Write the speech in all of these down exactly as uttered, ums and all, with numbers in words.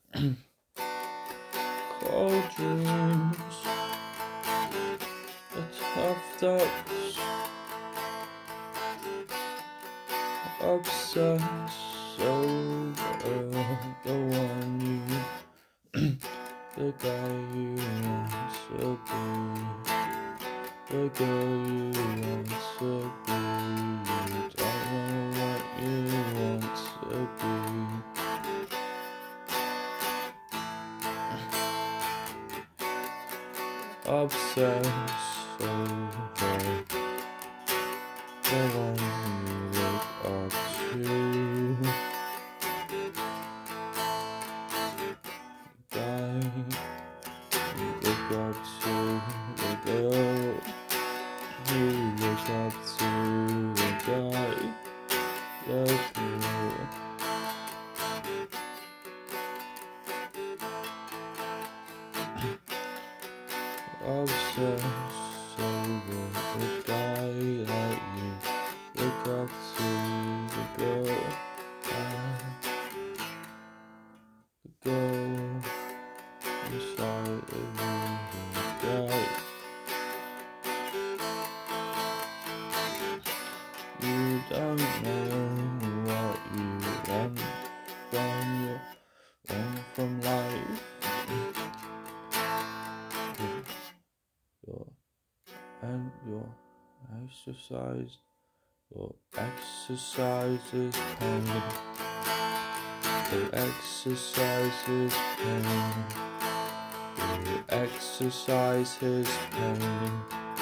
Cold dreams, the tough thoughts, obsess over the one you, the guy you want to be, the girl you want to be. You don't know what you want to be. Obsessed over the one you look up to, guy you look up to, the girl you look up to, the guy, the girl. Obsessed over the guy that you look up to, the girl, uh, the girl inside of you, the guy. You don't know what you want from your want from life. Your and your exercise, your exercise is pain. Your exercise is pain. Your exercise is pain.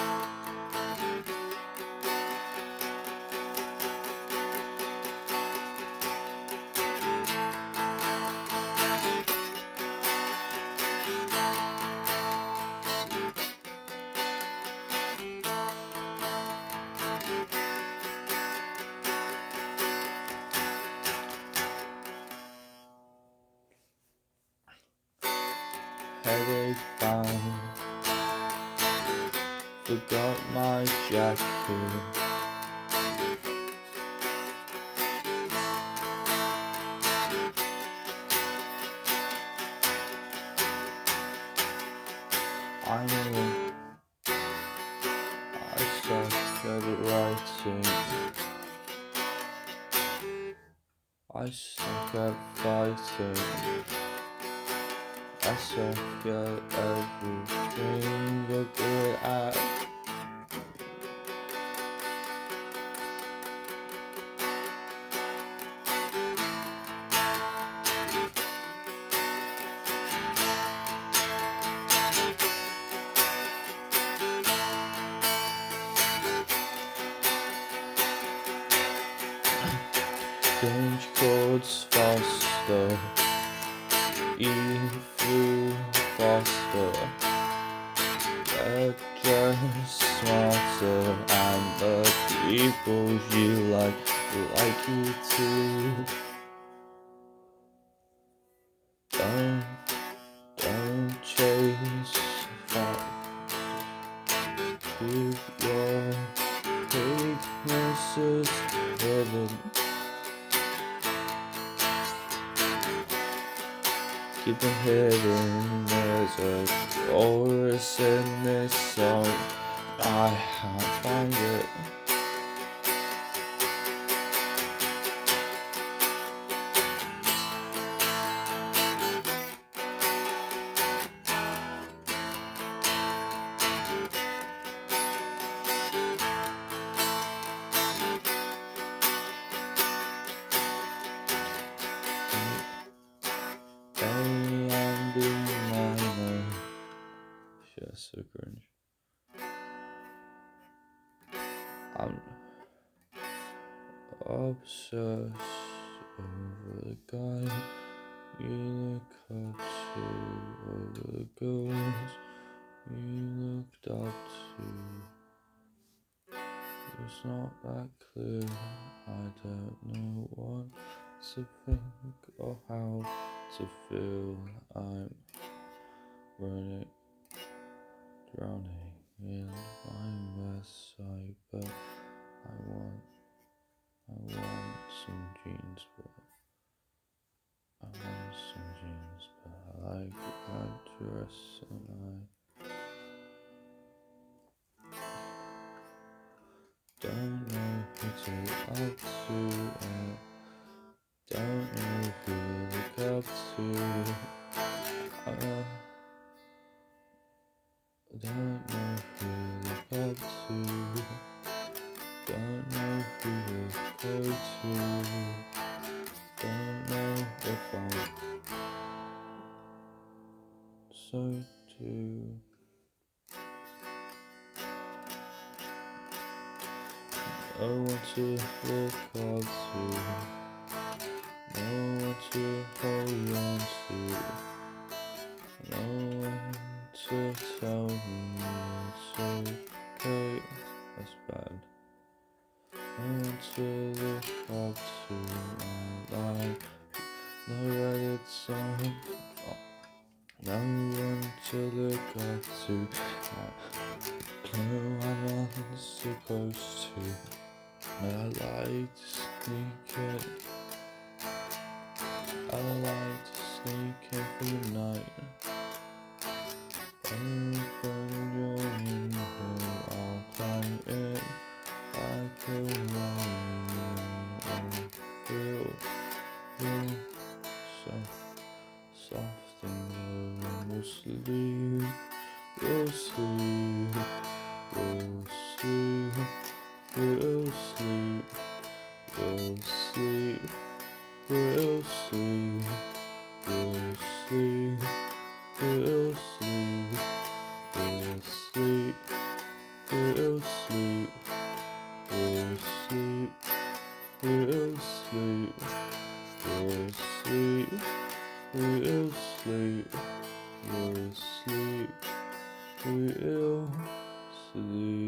Headache bound, forgot my jacket. I know I suck at writing. I suck at fighting. I suck at everything you're good at. Change chords faster, E through faster. They're just smarter, and the people you like like you too. Don't, don't chase that. Keep your weaknesses hidden. Keep them hidden. There's a chorus in this song. I can't find it. A and B minor. Just so cringe. I'm obsessed over the guy you look up to, over the girls you looked up to. It's not that clear. I don't know what to think or how to feel. I'm running, drowning in my mess. I but I want, I want some jeans, but I want some jeans, but. like actress and I don't know who to love to, I don't know who to look up to, I don't know who to look up to, don't know who to go to, don't know if I'm so too. I want to look up to, no one to hold on to, no one to tell me it's okay. That's bad. I want to look up to my life, know that it's on. No one to look up to, no I'm not supposed to. I like to sneak in, I like to sneak in through the night. Open your window, I'll climb in like a lion and feel, feel soft, soft and low. And we'll sleep, we'll sleep, we'll sleep, we'll sleep. We'll sleep, we'll sleep, we'll sleep, we'll sleep, we'll sleep, we'll sleep, we'll sleep, we'll sleep, we'll sleep, we'll sleep, we'll sleep, we'll sleep.